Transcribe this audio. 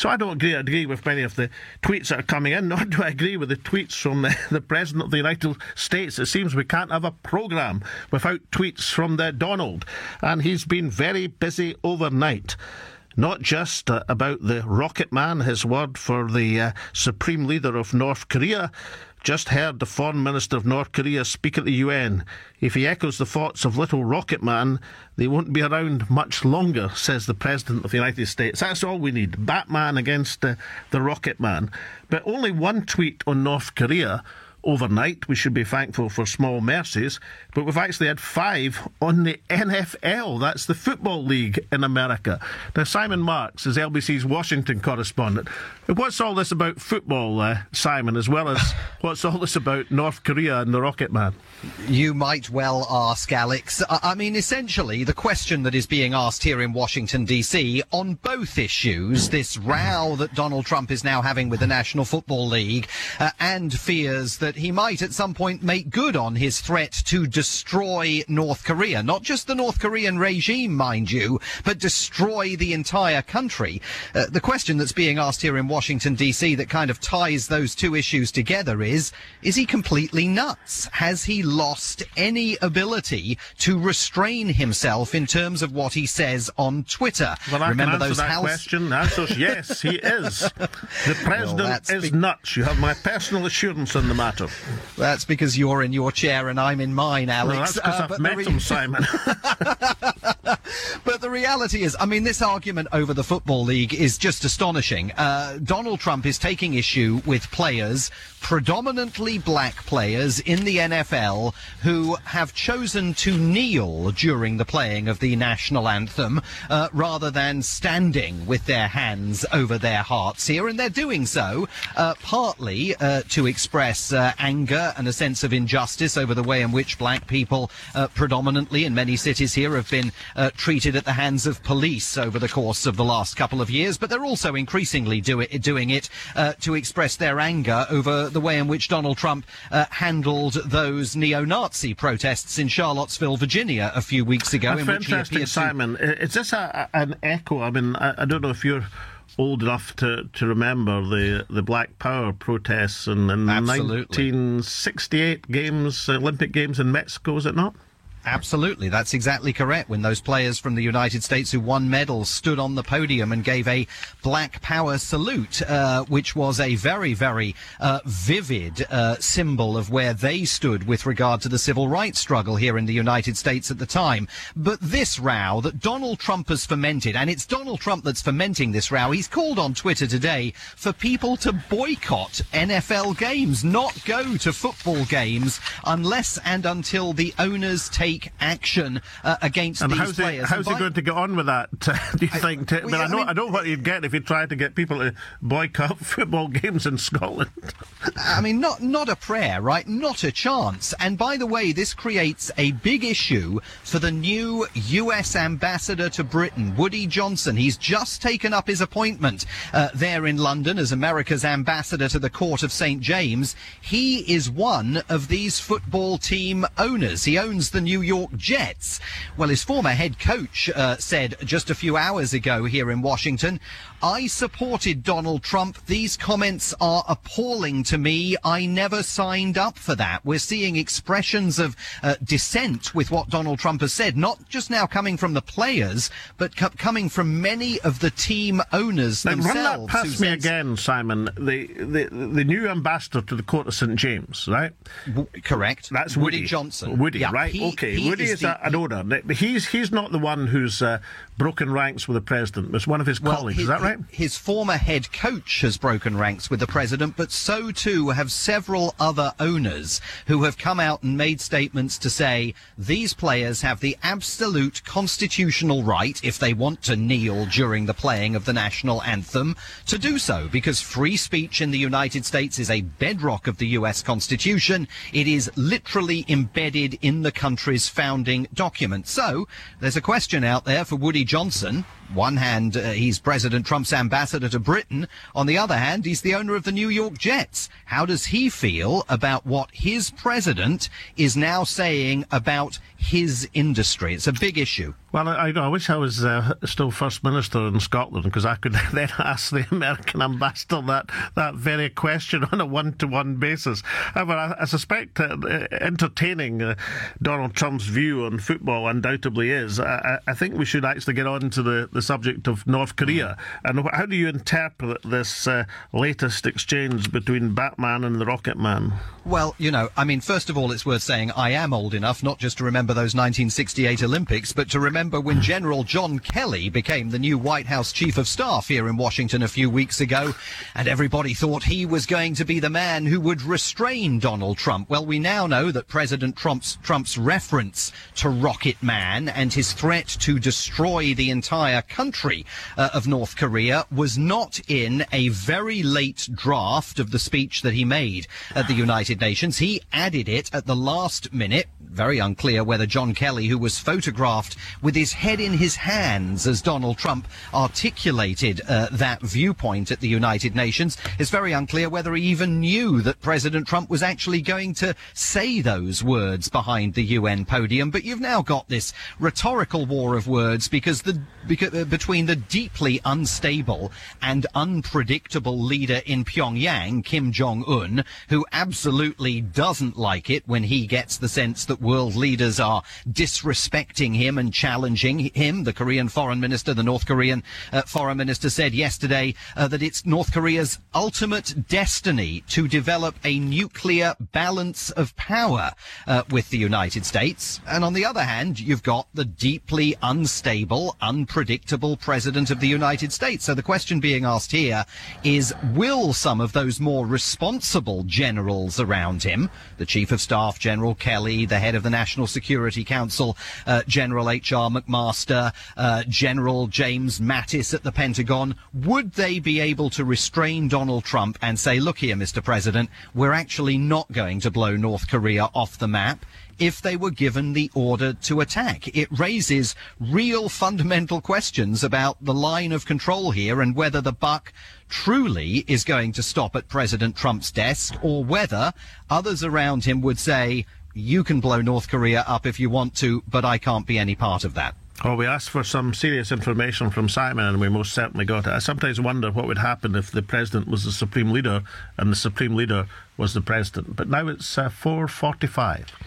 So I don't agree with many of the tweets that are coming in, nor do I agree with the tweets from the President of the United States. It seems we can't have a programme without tweets from the Donald. And he's been very busy overnight. Not just about the Rocket Man, his word for the Supreme Leader of North Korea. Just heard the Foreign Minister of North Korea speak at the UN. If he echoes the thoughts of Little Rocket Man, they won't be around much longer, says the President of the United States. That's all we need. Batman against the Rocket Man. But only one tweet on North Korea overnight. We should be thankful for small mercies, but we've actually had 5 on the NFL. That's the Football League in America. Now, Simon Marks is LBC's Washington correspondent. What's all this about football, Simon, as well as what's all this about North Korea and the Rocket Man? You might well ask, Alex. I mean, essentially, the question that is being asked here in Washington, D.C. on both issues, this row that Donald Trump is now having with the National Football League and fears that he might at some point make good on his threat to destroy North Korea. Not just the North Korean regime, mind you, but destroy the entire country. The question that's being asked here in Washington, D.C. that kind of ties those two issues together is he completely nuts? Has he lost any ability to restrain himself in terms of what he says on Twitter? Well, I remember can answer that question. The answer is yes, he is. The president is nuts. You have my personal assurance on the matter. That's because you're in your chair and I'm in mine, Alex. Well, that's because I've met him, Simon. But the reality is, I mean, this argument over the Football League is just astonishing. Donald Trump is taking issue with players, predominantly black players in the NFL, who have chosen to kneel during the playing of the national anthem rather than standing with their hands over their hearts here. And they're doing so partly to express anger and a sense of injustice over the way in which black people predominantly in many cities here have been treated at the hands of police over the course of the last couple of years. But they're also increasingly doing it to express their anger over the way in which Donald Trump handled those neo-Nazi protests in Charlottesville, Virginia a few weeks ago. That's interesting, Simon. Is this an echo? I mean, I don't know if you're old enough to remember the Black Power protests in 1968 games, Olympic Games in Mexico, is it not? Absolutely, that's exactly correct. When those players from the United States who won medals stood on the podium and gave a Black Power salute, which was a very, very vivid symbol of where they stood with regard to the civil rights struggle here in the United States at the time. But this row that Donald Trump has fomented, and it's Donald Trump that's fomenting this row, he's called on Twitter today for people to boycott NFL games, not go to football games unless and until the owners take action against these players. How's he going to get on with that, do you think? I know what you'd get if you tried to get people to boycott football games in Scotland. I mean, not a prayer, right? Not a chance. And by the way, this creates a big issue for the new US ambassador to Britain, Woody Johnson. He's just taken up his appointment there in London as America's ambassador to the Court of St. James. He is one of these football team owners. He owns the New York Jets. Well, his former head coach said just a few hours ago here in Washington, I supported Donald Trump. These comments are appalling to me. I never signed up for that. We're seeing expressions of dissent with what Donald Trump has said, not just now coming from the players, but coming from many of the team owners themselves. Run that past me again, Simon. The new ambassador to the Court of St. James, right? Correct. That's Woody Johnson. Woody, yeah, right? Okay. Woody is an owner. He's not the one who's broken ranks with the president. It's one of his colleagues. Is that right? His former head coach has broken ranks with the president, but so too have several other owners who have come out and made statements to say these players have the absolute constitutional right, if they want to kneel during the playing of the national anthem, to do so, because free speech in the United States is a bedrock of the US Constitution. It is literally embedded in the country's his founding document. So there's a question out there for Woody Johnson. One hand, he's President Trump's ambassador to Britain. On the other hand, he's the owner of the New York Jets. How does he feel about what his president is now saying about his industry? It's a big issue. Well, I wish I was still First Minister in Scotland, because I could then ask the American ambassador that very question on a one-to-one basis. However, I suspect entertaining Donald Trump's view on football undoubtedly is. I think we should actually get on to the subject of North Korea. And how do you interpret this latest exchange between Batman and the Rocket Man? Well, first of all, it's worth saying I am old enough not just to remember those 1968 Olympics, but to remember when General John Kelly became the new White House Chief of Staff here in Washington a few weeks ago, and everybody thought he was going to be the man who would restrain Donald Trump. Well, we now know that President Trump's reference to Rocket Man and his threat to destroy the entire country of North Korea was not in a very late draft of the speech that he made at the United Nations. He added it at the last minute. Very unclear whether John Kelly, who was photographed with his head in his hands as Donald Trump articulated that viewpoint at the United Nations, it's very unclear whether he even knew that President Trump was actually going to say those words behind the UN podium. But you've now got this rhetorical war of words because between the deeply unstable and unpredictable leader in Pyongyang, Kim Jong-un, who absolutely doesn't like it when he gets the sense that world leaders are disrespecting him and challenging him. The Korean foreign minister, the North Korean foreign minister, said yesterday that it's North Korea's ultimate destiny to develop a nuclear balance of power with the United States. And on the other hand, you've got the deeply unstable, unpredictable president of the United States. So the question being asked here is, will some of those more responsible generals around him, the Chief of Staff, General Kelly, the head of the National Security Council, General H.R. McMaster, General James Mattis at the Pentagon, would they be able to restrain Donald Trump and say, look here, Mr. President, we're actually not going to blow North Korea off the map, if they were given the order to attack? It raises real fundamental questions about the line of control here and whether the buck truly is going to stop at President Trump's desk, or whether others around him would say, you can blow North Korea up if you want to, but I can't be any part of that. Well, we asked for some serious information from Simon, and we most certainly got it. I sometimes wonder what would happen if the president was the supreme leader and the supreme leader was the president. But now it's 4:45.